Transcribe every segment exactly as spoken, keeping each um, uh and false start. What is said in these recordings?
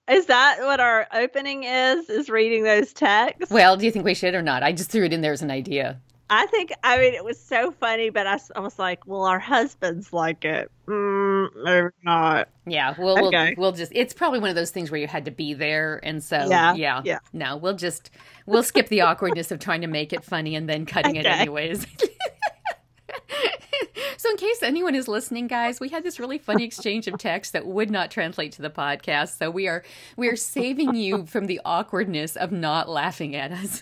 Is that what our opening is? Is reading those texts? Well, do you think we should or not? I just threw it in there as an idea. I think, I mean, it was so funny, but I, s- I was like, well, our husbands like it. Mm, maybe not. Yeah, we'll we'll Okay. we'll just it's probably one of those things where you had to be there and so Yeah. yeah. Yeah. No, we'll just we'll skip the awkwardness of trying to make it funny and then cutting it Okay. anyways. So in case anyone is listening, guys, we had this really funny exchange of text that would not translate to the podcast. So we are we are saving you from the awkwardness of not laughing at us.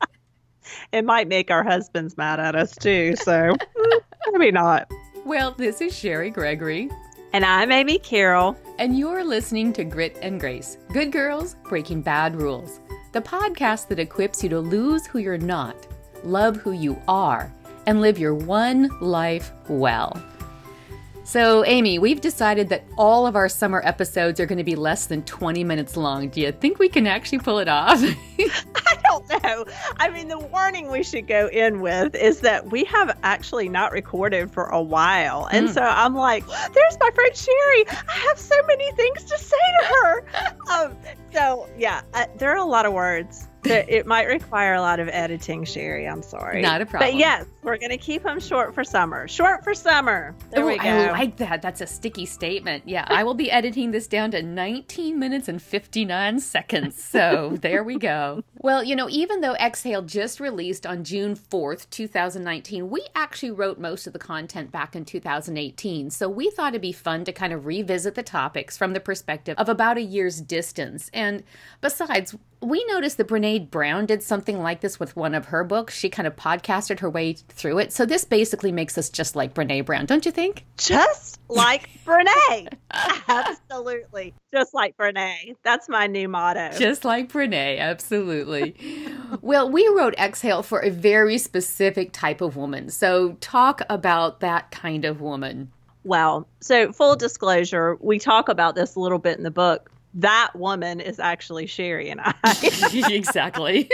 It might make our husbands mad at us too. So mm, maybe not. Well, this is Sherry Gregory, And I'm Amy Carroll. and you're listening to Grit and Grace, Good Girls Breaking Bad Rules, the podcast that equips you to lose who you're not, love who you are, and live your one life well. So, Amy, we've decided that all of our summer episodes are going to be less than twenty minutes long. Do you think we can actually pull it off? I don't know. I mean, the warning we should go in with is that we have actually not recorded for a while. And Mm. so I'm like, there's my friend Sherry. I have so many things to say to her. Um, so, yeah, uh, there are a lot of words. That it might require a lot of editing, Sherry. I'm sorry. Not a problem. But yes, we're going to keep them short for summer. Short for summer. There Ooh, we go. I like that. That's a sticky statement. Yeah, I will be editing this down to nineteen minutes and fifty-nine seconds. So there we go. Well, you know, even though Exhale just released on June fourth, twenty nineteen, we actually wrote most of the content back in two thousand eighteen. So we thought it'd be fun to kind of revisit the topics from the perspective of about a year's distance. And besides, we noticed that Brene Brown did something like this with one of her books. She kind of podcasted her way through it. So this basically makes us just like Brene Brown, don't you think? Just like Brene. Absolutely. Just like Brene. That's my new motto. Just like Brene, absolutely. Well, we wrote Exhale for a very specific type of woman. So talk about that kind of woman. Well, so full disclosure, we talk about this a little bit in the book. That woman is actually Sherry and I. Exactly.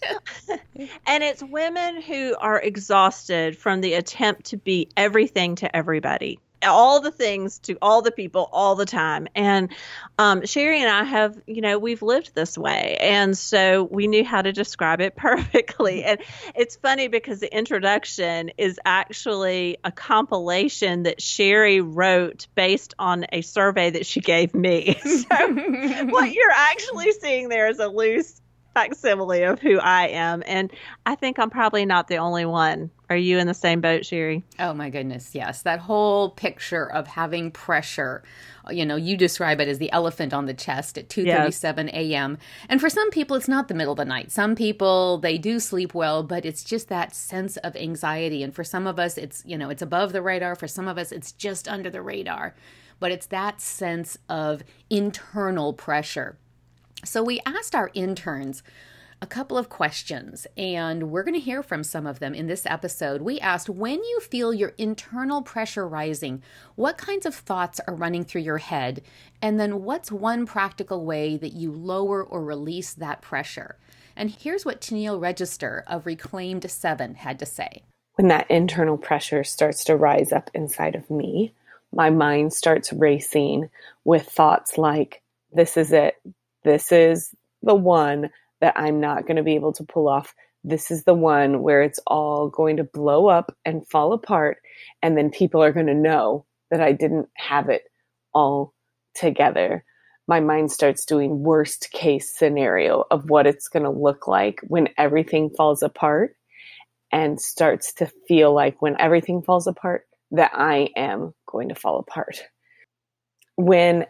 And it's women who are exhausted from the attempt to be everything to everybody. All the things to all the people all the time. And um, Sherry and I have, you know, we've lived this way. And so we knew how to describe it perfectly. And it's funny because the introduction is actually a compilation that Sherry wrote based on a survey that she gave me. So what you're actually seeing there is a loose facsimile of who I am. And I think I'm probably not the only one. Are you in the same boat, Sherry? Oh my goodness, yes. That whole picture of having pressure, you know, you describe it as the elephant on the chest at two thirty-seven a.m. And for some people, it's not the middle of the night. Some people, they do sleep well, but it's just that sense of anxiety. And for some of us, it's, you know, it's above the radar. For some of us, it's just under the radar. But it's that sense of internal pressure. So we asked our interns a couple of questions, and we're going to hear from some of them in this episode. We asked, when you feel your internal pressure rising, what kinds of thoughts are running through your head? And then what's one practical way that you lower or release that pressure? And here's what Tennille Register of Reclaimed seven had to say. When that internal pressure starts to rise up inside of me, my mind starts racing with thoughts like, this is it. This is the one that I'm not going to be able to pull off. This is the one where it's all going to blow up and fall apart. And then people are going to know that I didn't have it all together. My mind starts doing worst case scenario of what it's going to look like when everything falls apart, and starts to feel like when everything falls apart, that I am going to fall apart. When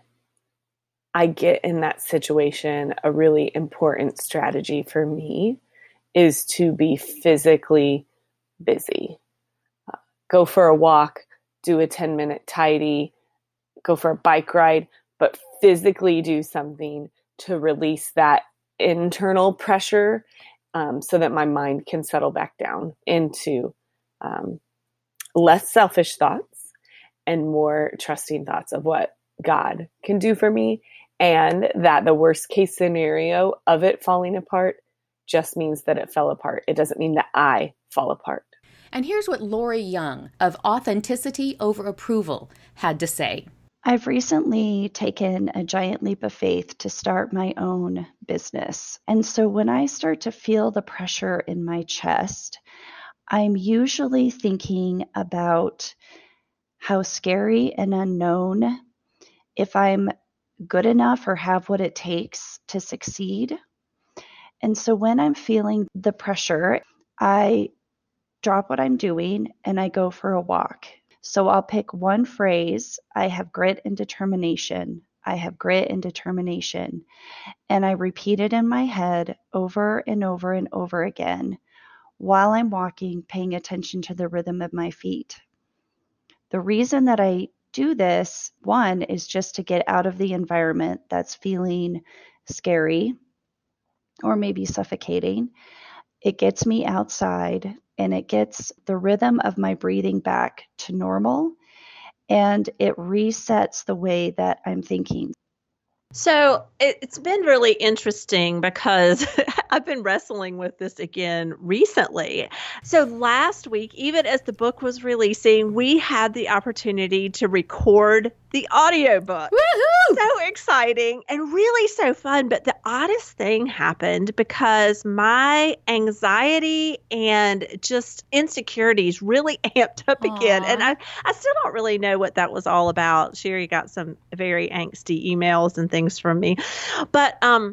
I get in that situation, a really important strategy for me is to be physically busy. Uh, go for a walk, do a ten minute tidy, go for a bike ride, but physically do something to release that internal pressure um, so that my mind can settle back down into um, less selfish thoughts and more trusting thoughts of what God can do for me. And that the worst case scenario of it falling apart just means that it fell apart. It doesn't mean that I fall apart. And here's what Lori Young of Authenticity Over Approval had to say. I've recently taken a giant leap of faith to start my own business. And so when I start to feel the pressure in my chest, I'm usually thinking about how scary and unknown, if I'm good enough or have what it takes to succeed. And so when I'm feeling the pressure, I drop what I'm doing and I go for a walk. So I'll pick one phrase. I have grit and determination. I have grit and determination. And I repeat it in my head over and over and over again while I'm walking, paying attention to the rhythm of my feet. The reason that I do this, one, is just to get out of the environment that's feeling scary or maybe suffocating. It gets me outside and it gets the rhythm of my breathing back to normal, and it resets the way that I'm thinking. So it's been really interesting because I've been wrestling with this again recently. So last week, even as the book was releasing, we had the opportunity to record the audiobook. Woohoo! So exciting and really so fun. But the oddest thing happened because my anxiety and just insecurities really amped up Aww. again. And I, I still don't really know what that was all about. Sherry got some very angsty emails and things from me. But um,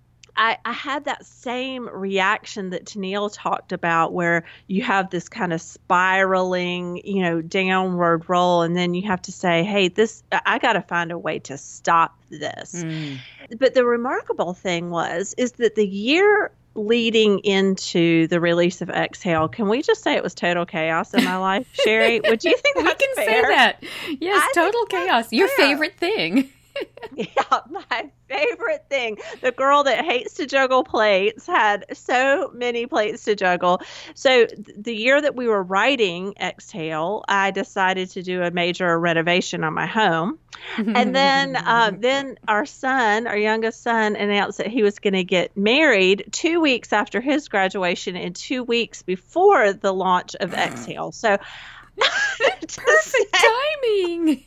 I, I had that same reaction that Tennille talked about, where you have this kind of spiraling, you know, downward roll, and then you have to say, hey, this, I got to find a way to stop this. Mm. But the remarkable thing was, is that the year leading into the release of Exhale, can we just say it was total chaos in my life, Sherry? Would you think that's we can fair? say that? Yes, I total chaos. Your fair. favorite thing. Yeah, my favorite thing. The girl that hates to juggle plates had so many plates to juggle. So th- the year that we were writing Exhale, I decided to do a major renovation on my home. And then uh, then our son, our youngest son, announced that he was going to get married two weeks after his graduation and two weeks before the launch of Exhale. So perfect say, timing.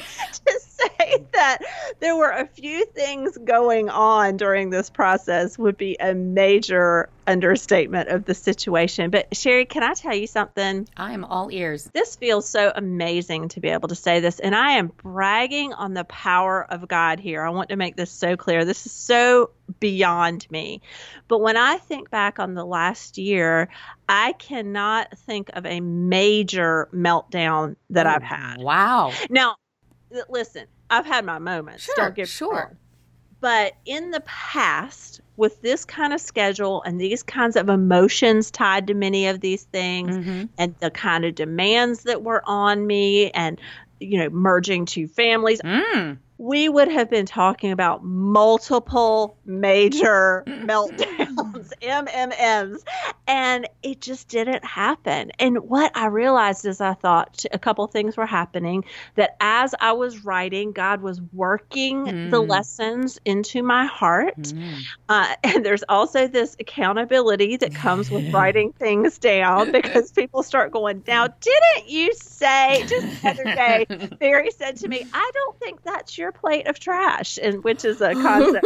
To say that there were a few things going on during this process would be a major understatement of the situation. But Sherry, can I tell you something? I am all ears. This feels so amazing to be able to say this, and I am bragging on the power of God here. I want to make this so clear. This is so beyond me. But when I think back on the last year, I cannot think of a major meltdown that oh, I've had. Wow. Now, listen, I've had my moments. Sure, Don't get sure. me wrong. But in the past, with this kind of schedule and these kinds of emotions tied to many of these things, mm-hmm. and the kind of demands that were on me, and, you know, merging two families, mm. we would have been talking about multiple major meltdowns, M M Ms, and it just didn't happen. And what I realized is I thought a couple things were happening, that as I was writing, God was working mm. the lessons into my heart. Mm. Uh, and there's also this accountability that comes with writing things down, because people start going, now, didn't you say, just the other day, Barry said to me, I don't think that's your plate of trash, and which is a concept.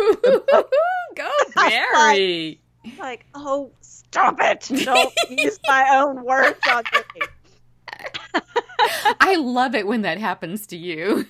Go, Barry. Like, like, oh, stop it. Don't use my own words on me. I love it when that happens to you.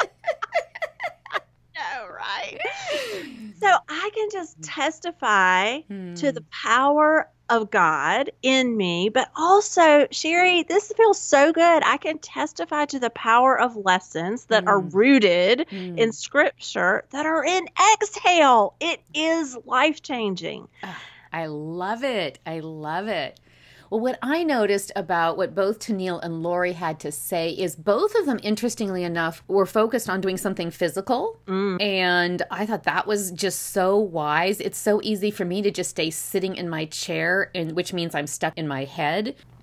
No, right? So I can just testify hmm. to the power of God in me, but also, Sherry, this feels so good. I can testify to the power of lessons that mm. are rooted mm. in Scripture, that are in Exhale. It is life-changing. I love it. I love it. Well, what I noticed about what both Tennille and Lori had to say is both of them, interestingly enough, were focused on doing something physical. Mm. And I thought that was just so wise. It's so easy for me to just stay sitting in my chair, and which means I'm stuck in my head.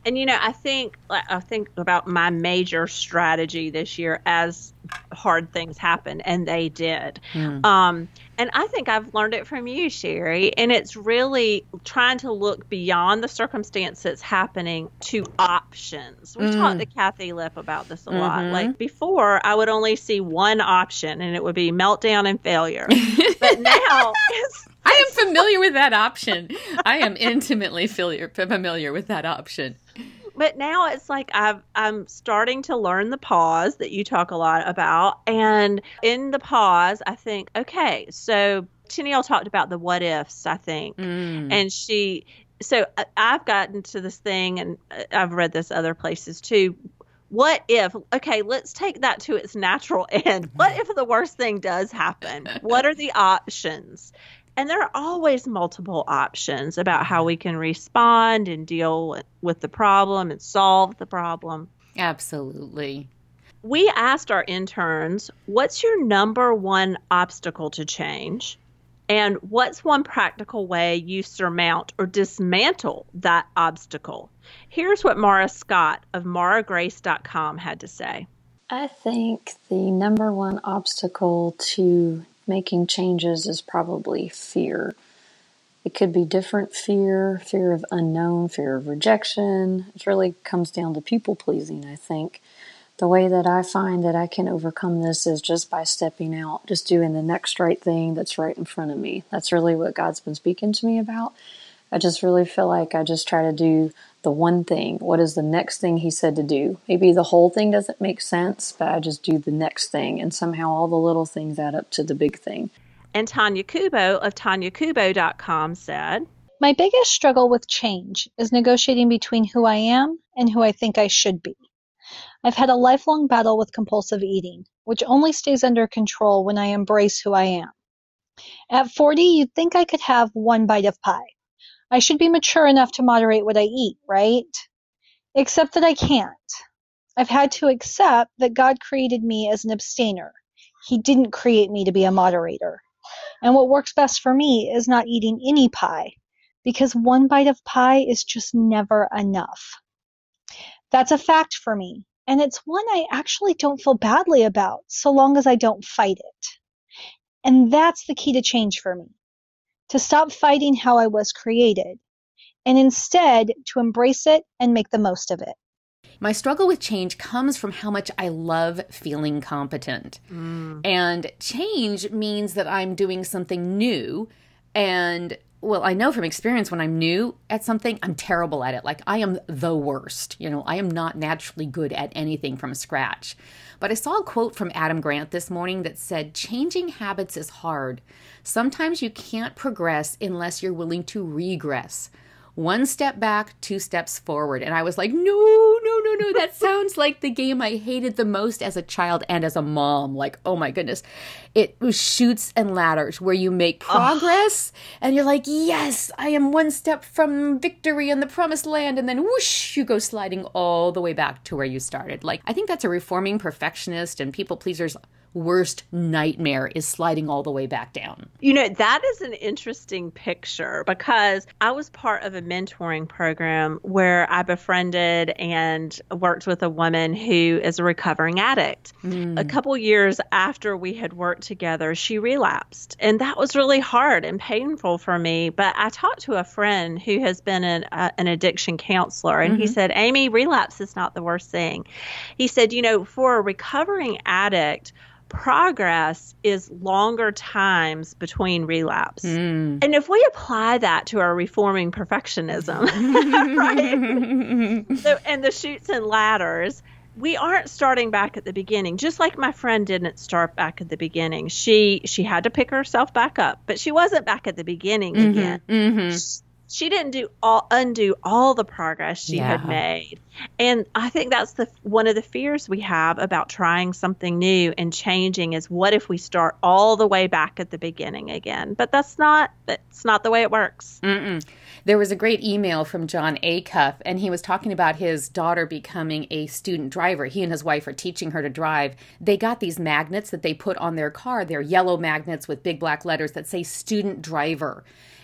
And, you know, I think I think about my major strategy this year as hard things happen, and they did. Mm. Um, and I think I've learned it from you, Sherry. And it's really trying to look beyond the circumstance that's happening to options. We mm. talked to Kathy Lipp about this a mm-hmm. lot. Like before, I would only see one option, and it would be meltdown and failure. But now it's I am familiar with that option. I am intimately familiar, familiar with that option. But now it's like I've, I'm starting to learn the pause that you talk a lot about. And in the pause, I think, okay, so Tennille talked about the what ifs, I think. Mm. And she, so I've gotten to this thing, and I've read this other places too. What if, okay, let's take that to its natural end. What if the worst thing does happen? What are the options? And there are always multiple options about how we can respond and deal with the problem and solve the problem. Absolutely. We asked our interns, what's your number one obstacle to change? And what's one practical way you surmount or dismantle that obstacle? Here's what Mara Scott of mara grace dot com had to say. I think the number one obstacle to making changes is probably fear. It could be different fear, fear of unknown, fear of rejection. It really comes down to people pleasing, I think. The way that I find that I can overcome this is just by stepping out, just doing the next right thing that's right in front of me. That's really what God's been speaking to me about. I just really feel like I just try to do the one thing. What is the next thing he said to do? Maybe the whole thing doesn't make sense, but I just do the next thing. And somehow all the little things add up to the big thing. And Tanya Kubo of tanya kubo dot com said, my biggest struggle with change is negotiating between who I am and who I think I should be. I've had a lifelong battle with compulsive eating, which only stays under control when I embrace who I am. At forty, you'd think I could have one bite of pie. I should be mature enough to moderate what I eat, right? Except that I can't. I've had to accept that God created me as an abstainer. He didn't create me to be a moderator. And what works best for me is not eating any pie, because one bite of pie is just never enough. That's a fact for me, and it's one I actually don't feel badly about, so long as I don't fight it. And that's the key to change for me. To stop fighting how I was created, and instead to embrace it and make the most of it. My struggle with change comes from how much I love feeling competent. Mm. And change means that I'm doing something new. And, well, I know from experience when I'm new at something, I'm terrible at it. Like, I am the worst. You know, I am not naturally good at anything from scratch. But I saw a quote from Adam Grant this morning that said, changing habits is hard. Sometimes you can't progress unless you're willing to regress. One step back, two steps forward. And I was like, no, no, no, no. That sounds like the game I hated the most as a child and as a mom. Like, oh my goodness. It was Chutes and Ladders where you make progress oh. and you're like, yes, I am one step from victory in the promised land. And then whoosh, you go sliding all the way back to where you started. Like, I think that's a reforming perfectionist and people pleasers worst nightmare is sliding all the way back down. You know, that is an interesting picture because I was part of a mentoring program where I befriended and worked with a woman who is a recovering addict. Mm. A couple years after we had worked together, she relapsed. And that was really hard and painful for me. But I talked to a friend who has been an, uh, an addiction counselor, and mm-hmm. he said, Amy, relapse is not the worst thing. He said, you know, for a recovering addict, progress is longer times between relapse. Mm. And if we apply that to our reforming perfectionism, right? So, and the chutes and ladders, we aren't starting back at the beginning. Just like my friend didn't start back at the beginning. She she had to pick herself back up, but she wasn't back at the beginning mm-hmm, again. Mm-hmm. She, She didn't do all undo all the progress she yeah. had made. And I think that's the one of the fears we have about trying something new and changing is what if we start all the way back at the beginning again? But that's not that's not the way it works. Mm-mm. There was a great email from John Acuff, and he was talking about his daughter becoming a student driver. He and his wife are teaching her to drive. They got these magnets that they put on their car. They're yellow magnets with big black letters that say student driver.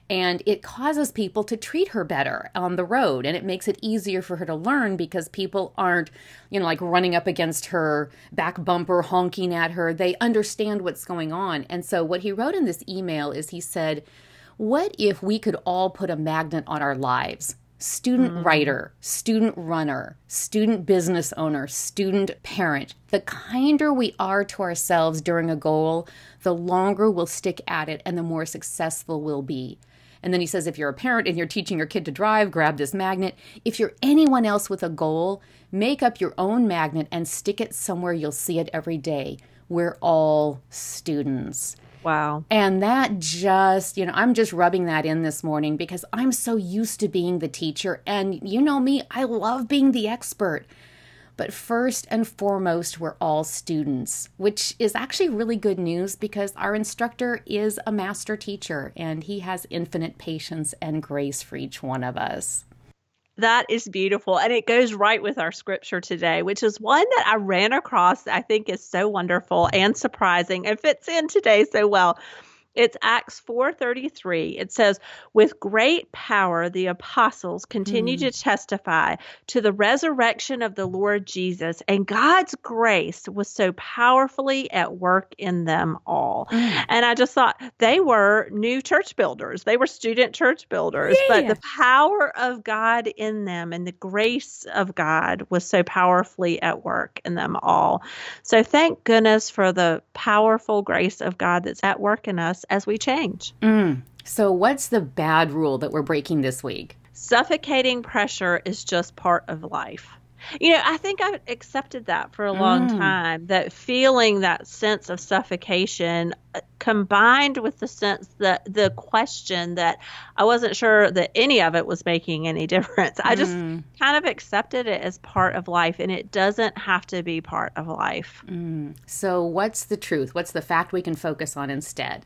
And it causes people to treat her better on the road. And it makes it easier for her to learn because people aren't, you know, like running up against her back bumper, honking at her. They understand what's going on. And so what he wrote in this email is he said, what if we could all put a magnet on our lives? Student mm. writer, student runner, student business owner, student parent. The kinder we are to ourselves during a goal, the longer we'll stick at it and the more successful we'll be. And then he says, if you're a parent and you're teaching your kid to drive, grab this magnet. If you're anyone else with a goal, make up your own magnet and stick it somewhere you'll see it every day. We're all students. Wow. And that just, you know, I'm just rubbing that in this morning because I'm so used to being the teacher. And you know me, I love being the expert. But first and foremost, we're all students, which is actually really good news because our instructor is a master teacher and he has infinite patience and grace for each one of us. That is beautiful. And it goes right with our scripture today, which is one that I ran across, I think is so wonderful and surprising and fits in today so well. It's Acts four thirty-three. It says, with great power, the apostles continue mm. to testify to the resurrection of the Lord Jesus, and God's grace was so powerfully at work in them all. Mm. And I just thought they were new church builders. They were student church builders, yeah. but the power of God in them and the grace of God was so powerfully at work in them all. So thank goodness for the powerful grace of God that's at work in us as we change. Mm. So what's the bad rule that we're breaking this week? Suffocating pressure is just part of life. You know, I think I've accepted that for a long mm. time, that feeling that sense of suffocation uh, combined with the sense that the question that I wasn't sure that any of it was making any difference. Mm. I just kind of accepted it as part of life, and it doesn't have to be part of life. Mm. So what's the truth? What's the fact we can focus on instead?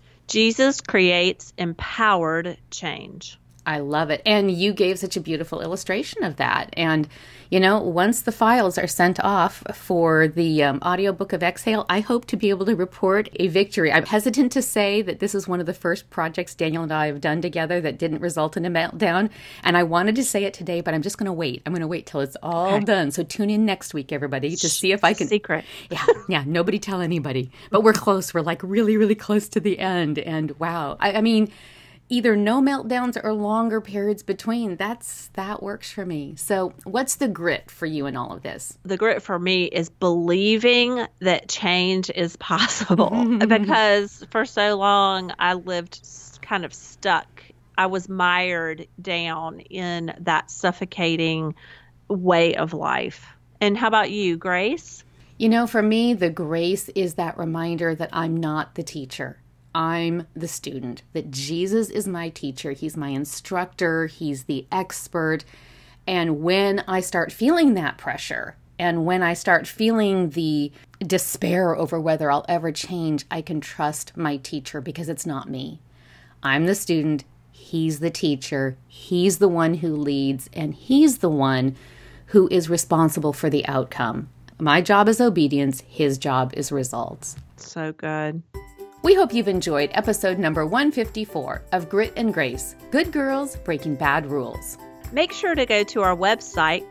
Jesus creates empowered change. I love it. And you gave such a beautiful illustration of that. And, you know, once the files are sent off for the um, audiobook of Exhale, I hope to be able to report a victory. I'm hesitant to say that this is one of the first projects Daniel and I have done together that didn't result in a meltdown. And I wanted to say it today, but I'm just going to wait. I'm going to wait till it's all okay. done. So tune in next week, everybody, to see if I can. Secret. Yeah, yeah. Nobody tell anybody. But we're close. We're like really, really close to the end. And wow. I, I mean, either no meltdowns or longer periods between. That's that works for me. So what's the grit for you in all of this? The grit for me is believing that change is possible because for so long I lived kind of stuck. I was mired down in that suffocating way of life. And how about you, Grace? You know, for me, the grace is that reminder that I'm not the teacher. I'm the student, that Jesus is my teacher. He's my instructor. He's the expert. And when I start feeling that pressure and when I start feeling the despair over whether I'll ever change, I can trust my teacher because it's not me. I'm the student. He's the teacher. He's the one who leads, and he's the one who is responsible for the outcome. My job is obedience. His job is results. So good. We hope you've enjoyed episode number one fifty-four of Grit and Grace, Good Girls Breaking Bad Rules. Make sure to go to our website,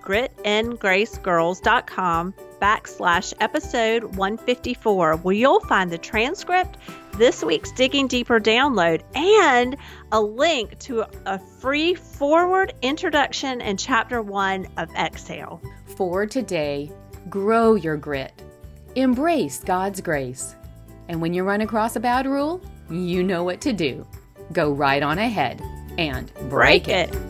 gritandgracegirls.com backslash episode one fifty-four, where you'll find the transcript, this week's Digging Deeper download, and a link to a free forward introduction and chapter one of Exhale. For today, grow your grit. Embrace God's grace. And when you run across a bad rule, you know what to do. Go right on ahead and break, break it. it.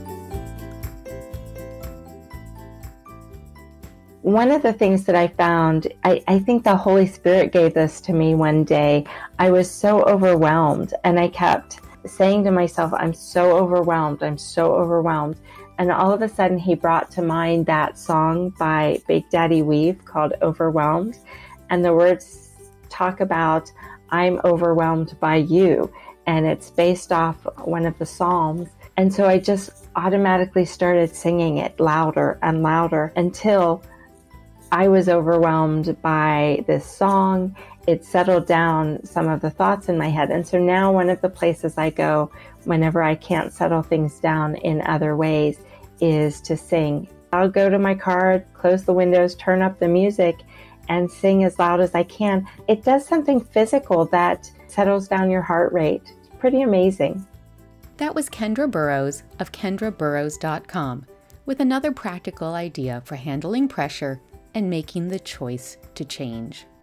One of the things that I found, I, I think the Holy Spirit gave this to me one day. I was so overwhelmed, and I kept saying to myself, I'm so overwhelmed, I'm so overwhelmed. And all of a sudden, he brought to mind that song by Big Daddy Weave called Overwhelmed. And the words talk about, I'm overwhelmed by you. And it's based off one of the Psalms. And so I just automatically started singing it louder and louder until I was overwhelmed by this song. It settled down some of the thoughts in my head. And so now one of the places I go whenever I can't settle things down in other ways is to sing. I'll go to my car, close the windows, turn up the music, and sing as loud as I can. It does something physical that settles down your heart rate. It's pretty amazing. That was Kendra Burrows of kendra burrows dot com with another practical idea for handling pressure and making the choice to change.